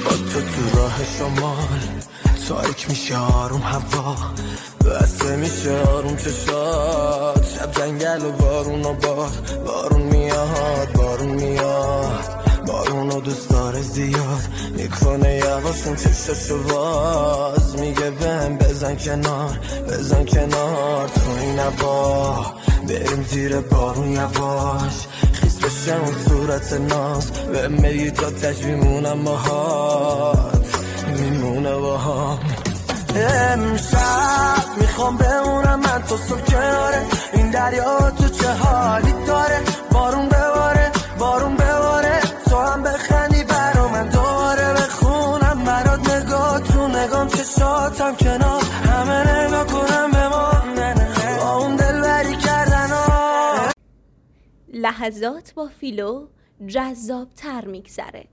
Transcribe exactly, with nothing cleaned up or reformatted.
با تو تو راه شمال تاریک میشه آروم هوا بسته میشه آروم چشات شب جنگل و بارون و باد بارون میاد بارون میاد بارون و دوست داره زیاد میکنه یواشون چشاشو باز میگه بهم بزن کنار بزن کنار تو این هوا بریم زیر بارون یواش خیس بشه اون صورت ناز به میگی تا تش میمونم باهات میمونه باهام امشب میخوام بمونم من تو صبح کناره این دریا تو چه حالی داره بارون بباره بارون بباره تو هم بخندی برا من دوباره بخونم برات نگاه تو نگام چشاتم کنار همه نگاه کنم به ما با اون دلبری کردن ها. لحظات با فیلو جذاب تر میگذره.